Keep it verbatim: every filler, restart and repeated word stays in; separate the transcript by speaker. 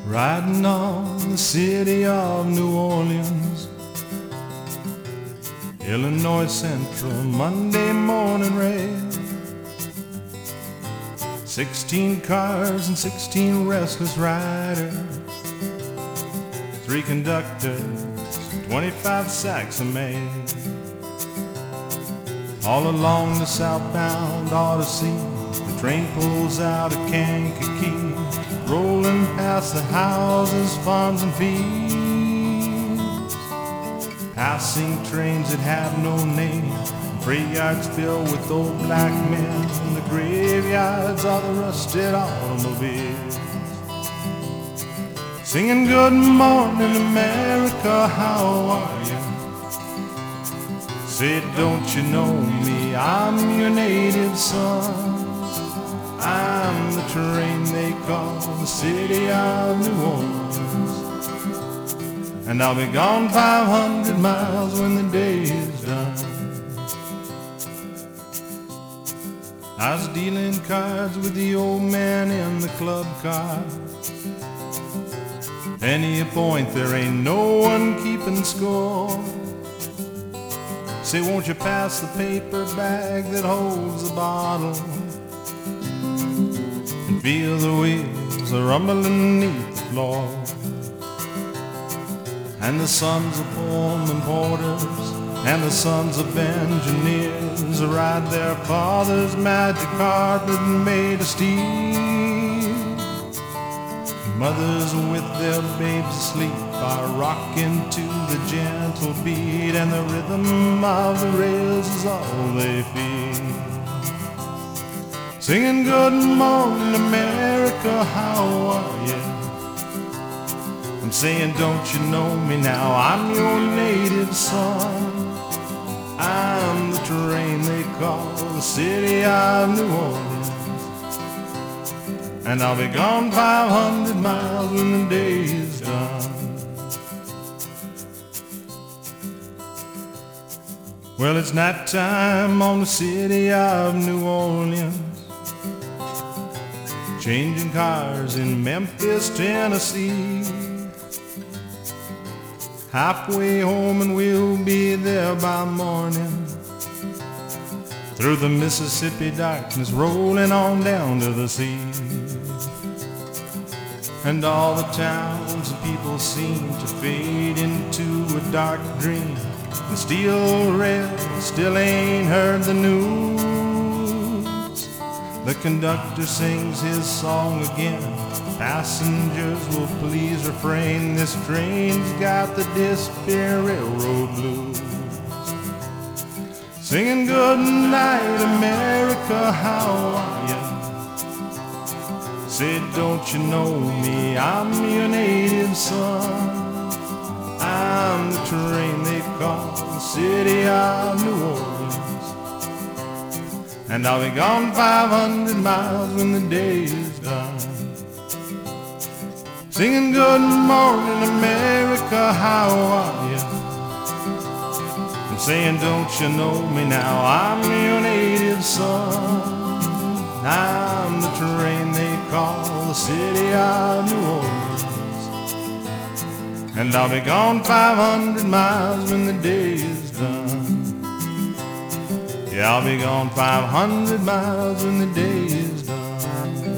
Speaker 1: riding on the city of New Orleans, Illinois Central, Monday morning rail. Sixteen cars and sixteen restless riders, three conductors, twenty-five sacks of mail. All along the southbound Odyssey, the train pulls out of Kankakee, rolling past the houses, farms, and fields. Passing trains that have no name, freight yards filled with old black men, and the graveyards are the rusted automobiles. Singing good morning America, how are you? Say, don't you know me? I'm your native son. I'm the train they call the city of New Orleans, and I'll be gone five hundred miles when the day is done. I was dealing cards with the old man in the club car. Penny a point, there ain't no one keeping score. Say, won't you pass the paper bag that holds the bottle, and feel the wheels a rumbling beneath the floor. And the sons of Pullman porters and the sons of engineers ride their father's magic carpet made of steel. Mothers with their babes asleep are rocking to the gentle beat, and the rhythm of the rails is all they feel. Singing good morning America, how are you? I'm saying, don't you know me now? I'm your native son. I'm the train they call the city of New Orleans, and I'll be gone five hundred miles when the day is done. Well, it's night time on the city of New Orleans, changing cars in Memphis, Tennessee. Halfway home and we'll be there by morning, through the Mississippi darkness, rolling on down to the sea. And all the towns and people seem to fade into a dark dream. The steel rail still ain't heard the news. The conductor sings his song again. Passengers will please refrain. This train's got the Despair Railroad blues. Singing good night America, how are you? Say, don't you know me? I'm your native son. I'm the train they call the city of New Orleans, and I'll be gone five hundred miles when the day is done. Singing good morning America, how are you? I'm saying, don't you know me now? I'm your native son. I'm the train they call the city of New Orleans, and I'll be gone five hundred miles when the day is done. Yeah, I'll be gone five hundred miles when the day is done.